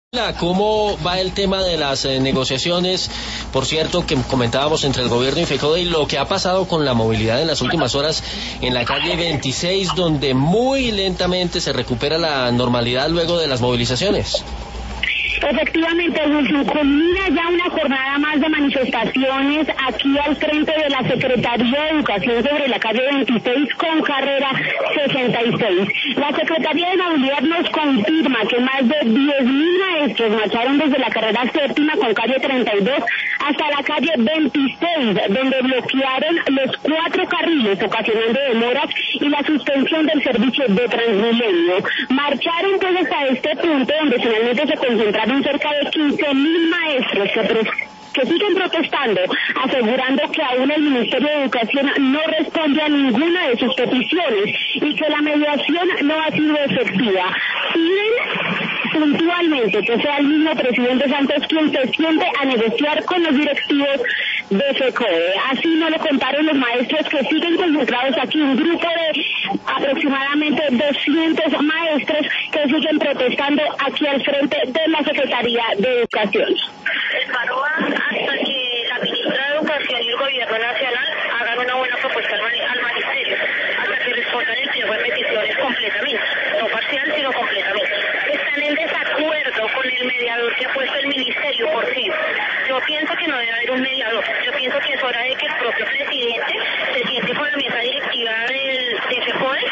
¿Cómo va el tema de las negociaciones, por cierto, que comentábamos entre el gobierno y FECODE, y lo que ha pasado con la movilidad en las últimas horas en la calle 26, donde muy lentamente se recupera la normalidad luego de las movilizaciones? Efectivamente, Wilson, culmina ya una jornada más de manifestaciones aquí al frente de la Secretaría de Educación sobre la calle 26 con carrera 66. La Secretaría de Movilidad nos confirma que más de 10.000 maestros marcharon desde la carrera séptima con calle 32 hasta la calle 26, donde bloquearon los 4 carriles, ocasionando demoras y la suspensión del servicio de Transmilenio. Marcharon pues hasta este punto, donde finalmente se concentraron cerca de 15.000 maestros que siguen protestando, asegurando que aún el Ministerio de Educación no responde a ninguna de sus peticiones y que la mediación no ha sido efectiva. Piden puntualmente que sea el mismo presidente Santos quien se siente a negociar con los directivos de FECODE. Así nos lo contaron los maestros que siguen concentrados aquí, un grupo de aproximadamente 200 maestros que siguen protestando aquí al frente de la Secretaría de Educación. El paro va hasta que la ministra de Educación y el Gobierno Nacional hagan una buena propuesta al magisterio, hasta que respondan el pliego de peticiones completamente, no parcial sino completamente. Están en desacuerdo con el mediador que ha puesto el ministerio por fin. Yo pienso que no debe haber un mediador, yo pienso que es hora de que el propio presidente se siente con la mesa directiva de FECODE,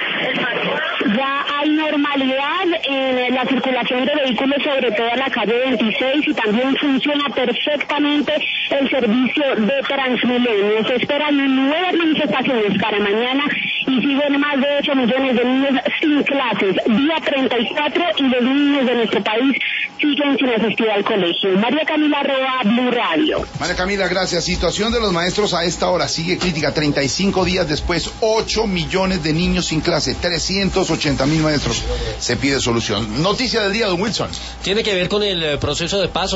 Ya hay normalidad en la circulación de vehículos, sobre todo en la calle 26, y también funciona perfectamente el servicio de Transmilenio. Se esperan nuevas manifestaciones para mañana y siguen más de 8 millones de niños sin clases, día 34, y los niños de nuestro país siguen sin asistir al colegio. María Camila Roa, Blue Radio. María Camila, gracias. Situación de los maestros a esta hora sigue crítica. 35 días después, 8 millones de niños sin clase, 380.000 maestros. Se pide solución. Noticia del día, don Wilson. Tiene que ver con el proceso de paz.